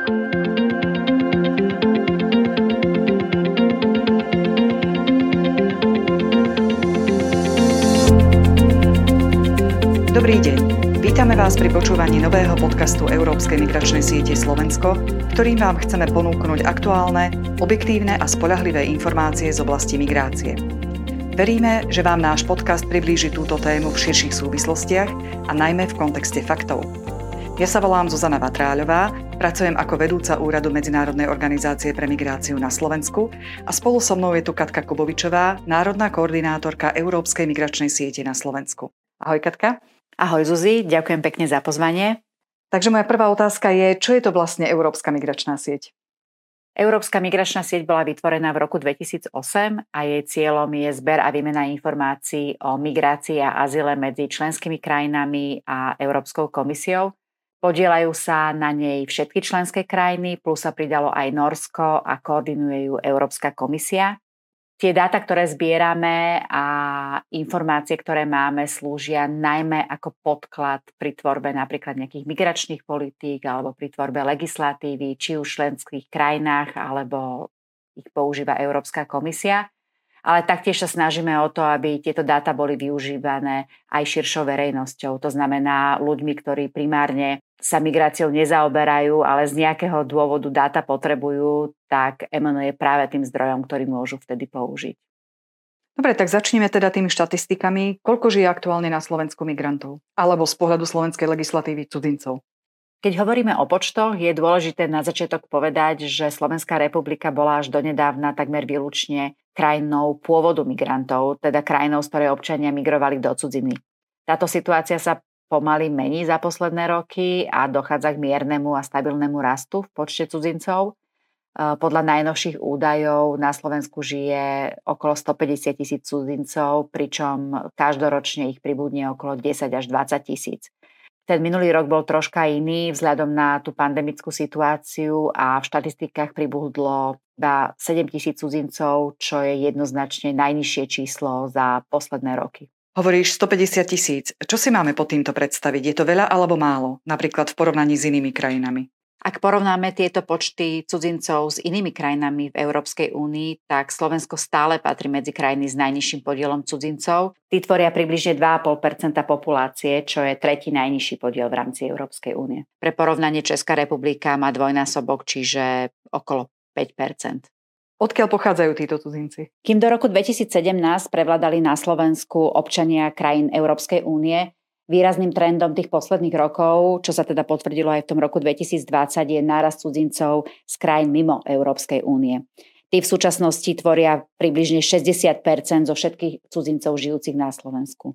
Dobrý deň. Vítame vás pri počúvaní nového podcastu Európskej migračnej siete Slovensko, ktorým vám chceme ponúknuť aktuálne, objektívne a spoľahlivé informácie z oblasti migrácie. Veríme, že vám náš podcast priblíži túto tému v širších súvislostiach a najmä v kontexte faktov. Ja sa volám Zuzana Vatráľová, pracujem ako vedúca úradu Medzinárodnej organizácie pre migráciu na Slovensku a spolu so mnou je tu Katka Kubovičová, národná koordinátorka Európskej migračnej siete na Slovensku. Ahoj Katka. Ahoj Zuzi, ďakujem pekne za pozvanie. Takže moja prvá otázka je, čo je to vlastne Európska migračná sieť? Európska migračná sieť bola vytvorená v roku 2008 a jej cieľom je zber a výmena informácií o migrácii a azyle medzi členskými krajinami a Európskou komisiou. Podieľajú sa na nej všetky členské krajiny, plus sa pridalo aj Nórsko a koordinuje ju Európska komisia. Tie dáta, ktoré zbierame a informácie, ktoré máme, slúžia najmä ako podklad pri tvorbe napríklad nejakých migračných politík alebo pri tvorbe legislatívy, či už v členských krajinách, alebo ich používa Európska komisia. Ale taktiež sa snažíme o to, aby tieto dáta boli využívané aj širšou verejnosťou. To znamená ľuďmi, ktorí primárne sa migráciou nezaoberajú, ale z nejakého dôvodu dáta potrebujú, tak MNO je práve tým zdrojom, ktorý môžu vtedy použiť. Dobre, tak začneme teda tými štatistikami. Koľko žije aktuálne na Slovensku migrantov? Alebo z pohľadu slovenskej legislatívy cudzincov? Keď hovoríme o počtoch, je dôležité na začiatok povedať, že Slovenská republika bola až donedávna takmer výlučne krajinou pôvodu migrantov, teda krajinou, z ktorej občania migrovali do cudziny. Táto situácia sa pomaly mení za posledné roky a dochádza k miernemu a stabilnému rastu v počte cudzincov. Podľa najnovších údajov na Slovensku žije okolo 150 000 cudzincov, pričom každoročne ich pribudne okolo 10 až 20 000. Ten minulý rok bol troška iný vzhľadom na tú pandemickú situáciu a v štatistikách pribudlo iba 7 000 cudzincov, čo je jednoznačne najnižšie číslo za posledné roky. Hovoríš 150 000. Čo si máme pod týmto predstaviť? Je to veľa alebo málo? Napríklad v porovnaní s inými krajinami. Ak porovnáme tieto počty cudzincov s inými krajinami v Európskej únii, tak Slovensko stále patrí medzi krajiny s najnižším podielom cudzincov. Tí tvoria približne 2,5% populácie, čo je tretí najnižší podiel v rámci Európskej únie. Pre porovnanie Česká republika má dvojnásobok, čiže okolo 5%. Odkiaľ pochádzajú títo cudzinci? Kým do roku 2017 prevládali na Slovensku občania krajín Európskej únie, výrazným trendom tých posledných rokov, čo sa teda potvrdilo aj v tom roku 2020, je nárast cudzincov z krajín mimo Európskej únie. Tí v súčasnosti tvoria približne 60% zo všetkých cudzincov žijúcich na Slovensku.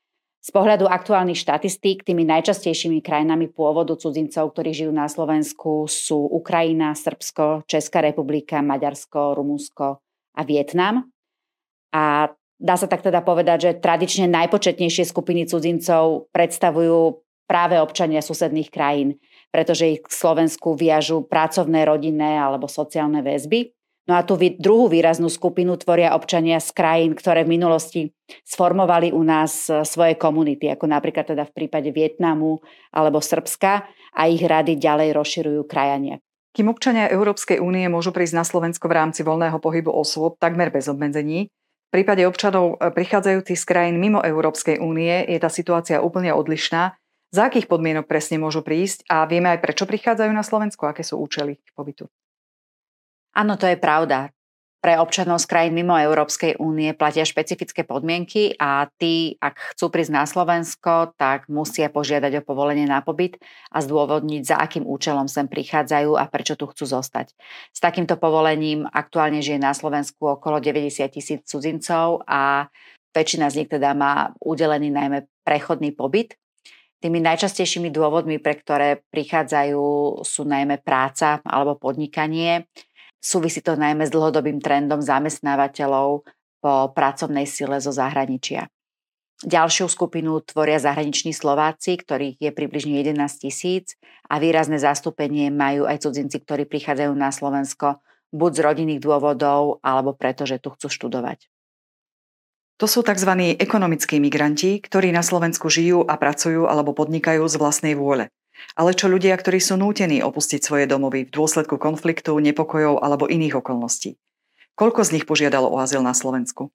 Z pohľadu aktuálnych štatistík tými najčastejšími krajinami pôvodu cudzincov, ktorí žijú na Slovensku, sú Ukrajina, Srbsko, Česká republika, Maďarsko, Rumunsko a Vietnam. A dá sa tak teda povedať, že tradične najpočetnejšie skupiny cudzincov predstavujú práve občania susedných krajín, pretože ich k Slovensku viažú pracovné, rodinné alebo sociálne väzby. No a tú druhú výraznú skupinu tvoria občania z krajín, ktoré v minulosti sformovali u nás svoje komunity, ako napríklad teda v prípade Vietnamu alebo Srbska, a ich rady ďalej rozširujú krajania. Kým občania Európskej únie môžu prísť na Slovensko v rámci voľného pohybu osôb takmer bez obmedzení, v prípade občanov prichádzajúcich z krajín mimo Európskej únie je tá situácia úplne odlišná. Za akých podmienok presne môžu prísť a vieme aj prečo prichádzajú na Slovensko, aké sú účely ich pobytu? Áno, to je pravda. Pre občanov z krajín mimo Európskej únie platia špecifické podmienky a tí, ak chcú prísť na Slovensko, tak musia požiadať o povolenie na pobyt a zdôvodniť, za akým účelom sem prichádzajú a prečo tu chcú zostať. S takýmto povolením aktuálne žije na Slovensku okolo 90 000 cudzincov a väčšina z nich teda má udelený najmä prechodný pobyt. Tými najčastejšími dôvodmi, pre ktoré prichádzajú, sú najmä práca alebo podnikanie. Súvisí to najmä s dlhodobým trendom zamestnávateľov po pracovnej sile zo zahraničia. Ďalšiu skupinu tvoria zahraniční Slováci, ktorých je približne 11 000 a výrazné zastúpenie majú aj cudzinci, ktorí prichádzajú na Slovensko buď z rodinných dôvodov, alebo preto, že tu chcú študovať. To sú tzv. Ekonomickí migranti, ktorí na Slovensku žijú a pracujú alebo podnikajú z vlastnej vôle. Ale čo ľudia, ktorí sú nútení opustiť svoje domovy v dôsledku konfliktu, nepokojov alebo iných okolností? Koľko z nich požiadalo o azyl na Slovensku?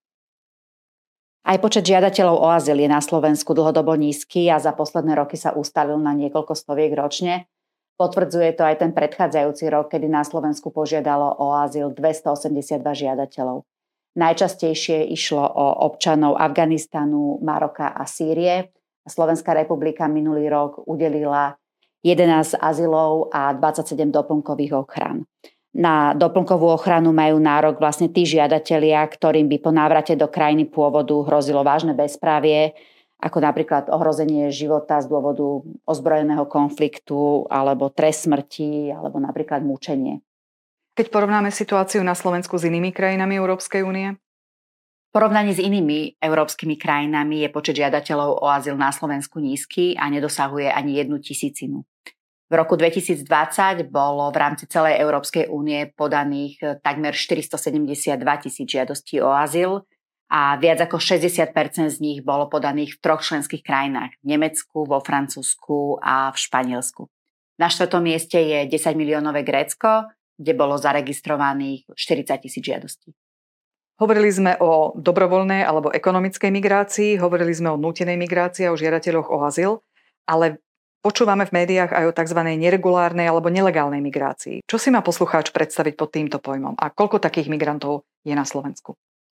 Aj počet žiadateľov o azyl je na Slovensku dlhodobo nízky a za posledné roky sa ustalil na niekoľko stoviek ročne. Potvrdzuje to aj ten predchádzajúci rok, kedy na Slovensku požiadalo o azyl 282 žiadateľov. Najčastejšie išlo o občanov Afganistanu, Maroka a Sýrie. Slovenská republika minulý rok udelila 11 azylov a 27 doplnkových ochran. Na doplnkovú ochranu majú nárok vlastne tí žiadatelia, ktorým by po návrate do krajiny pôvodu hrozilo vážne bezprávie, ako napríklad ohrozenie života z dôvodu ozbrojeného konfliktu alebo trest smrti alebo napríklad mučenie. Keď porovnáme situáciu na Slovensku s inými krajinami Európskej únie? V porovnaní s inými európskymi krajinami je počet žiadateľov o azyl na Slovensku nízky a nedosahuje ani 1 000. V roku 2020 bolo v rámci celej Európskej únie podaných takmer 472 000 žiadostí o azyl a viac ako 60% z nich bolo podaných v 3 členských krajinách, v Nemecku, vo Francúzsku a v Španielsku. Na 4. mieste je 10 miliónové Grécko, kde bolo zaregistrovaných 40 000 žiadostí. Hovorili sme o dobrovoľnej alebo ekonomickej migrácii, hovorili sme o nútenej migrácii a o žiadateľoch o azyl, ale počúvame v médiách aj o tzv. Neregulárnej alebo nelegálnej migrácii. Čo si má poslucháč predstaviť pod týmto pojmom a koľko takých migrantov je na Slovensku?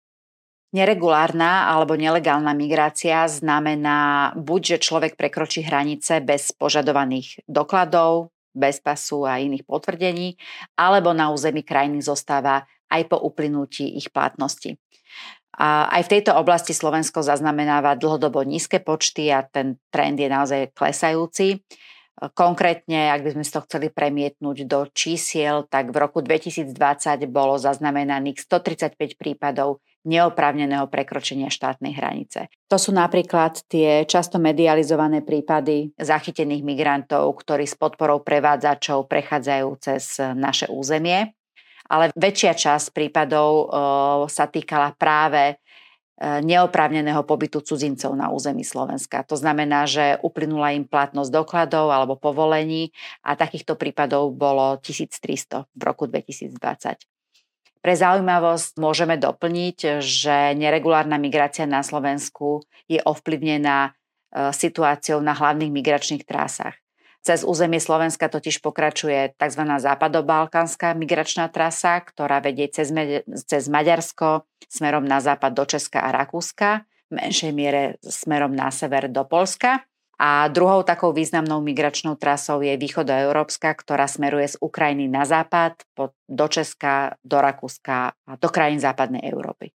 Neregulárna alebo nelegálna migrácia znamená buď, že človek prekročí hranice bez požadovaných dokladov, bez pasu a iných potvrdení, alebo na území krajiny zostáva aj po uplynutí ich platnosti. A aj v tejto oblasti Slovensko zaznamenáva dlhodobo nízke počty a ten trend je naozaj klesajúci. Konkrétne, ak by sme to chceli premietnúť do čísiel, tak v roku 2020 bolo zaznamenaných 135 prípadov neoprávneného prekročenia štátnej hranice. To sú napríklad tie často medializované prípady zachytených migrantov, ktorí s podporou prevádzačov prechádzajú cez naše územie. Ale väčšia časť prípadov sa týkala práve neoprávneného pobytu cudzincov na území Slovenska. To znamená, že uplynula im platnosť dokladov alebo povolení a takýchto prípadov bolo 1300 v roku 2020. Pre zaujímavosť môžeme doplniť, že neregulárna migrácia na Slovensku je ovplyvnená situáciou na hlavných migračných trasách. Cez územie Slovenska totiž pokračuje tzv. Západobalkánska migračná trasa, ktorá vedie cez Maďarsko smerom na západ do Česka a Rakúska, v menšej miere smerom na sever do Poľska. A druhou takou významnou migračnou trasou je východoeurópska, ktorá smeruje z Ukrajiny na západ, do Česka, do Rakúska a do krajín západnej Európy.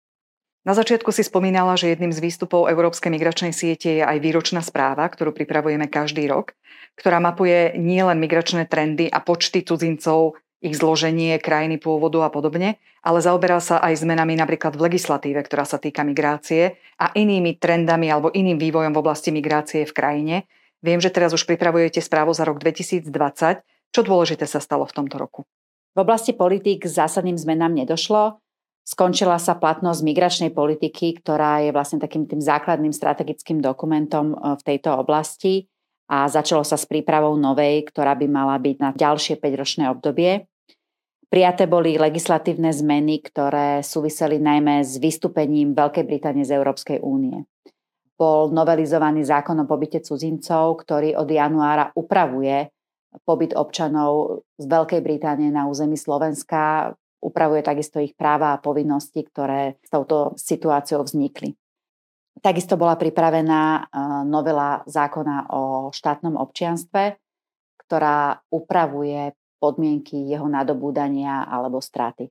Na začiatku si spomínala, že jedným z výstupov Európskej migračnej siete je aj výročná správa, ktorú pripravujeme každý rok, ktorá mapuje nielen migračné trendy a počty cudzincov, ich zloženie, krajiny pôvodu a podobne, ale zaoberá sa aj zmenami napríklad v legislatíve, ktorá sa týka migrácie a inými trendami alebo iným vývojom v oblasti migrácie v krajine. Viem, že teraz už pripravujete správu za rok 2020. Čo dôležité sa stalo v tomto roku? V oblasti politík k zásadným zmenám nedošlo. Skončila sa platnosť migračnej politiky, ktorá je vlastne takým tým základným strategickým dokumentom v tejto oblasti a začalo sa s prípravou novej, ktorá by mala byť na ďalšie 5-ročné obdobie. Prijaté boli legislatívne zmeny, ktoré súviseli najmä s vystúpením Veľkej Británie z Európskej únie. Bol novelizovaný zákon o pobyte cudzincov, ktorý od januára upravuje pobyt občanov z Veľkej Británie na území Slovenska, upravuje takisto ich práva a povinnosti, ktoré s touto situáciou vznikli. Takisto bola pripravená novela zákona o štátnom občianstve, ktorá upravuje podmienky jeho nadobúdania alebo straty.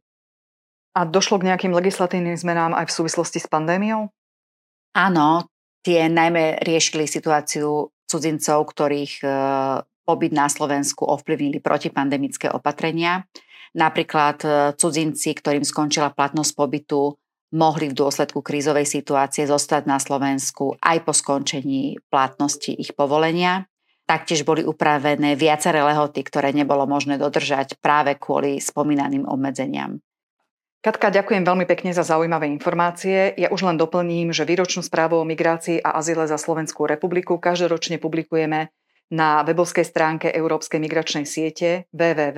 A došlo k nejakým legislatívnym zmenám aj v súvislosti s pandémiou? Áno, tie najmä riešili situáciu cudzincov, ktorých pobyt na Slovensku ovplyvnili protipandemické opatrenia. Napríklad cudzinci, ktorým skončila platnosť pobytu, mohli v dôsledku krízovej situácie zostať na Slovensku aj po skončení platnosti ich povolenia. Taktiež boli upravené viaceré lehoty, ktoré nebolo možné dodržať práve kvôli spomínaným obmedzeniam. Katka, ďakujem veľmi pekne za zaujímavé informácie. Ja už len doplním, že výročnú správu o migrácii a azyle za Slovenskú republiku každoročne publikujeme na webovskej stránke Európskej migračnej siete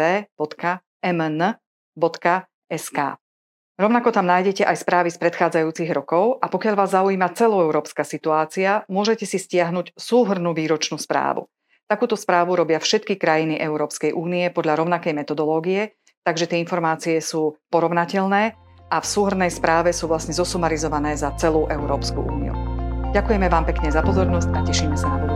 www.mn.sk. Rovnako tam nájdete aj správy z predchádzajúcich rokov a pokiaľ vás zaujíma celoeurópska situácia, môžete si stiahnuť súhrnnú výročnú správu. Takúto správu robia všetky krajiny Európskej únie podľa rovnakej metodológie, takže tie informácie sú porovnateľné a v súhrnnej správe sú vlastne zosumarizované za celú Európsku úniu. Ďakujeme vám pekne za pozornosť a tešíme sa na budúce.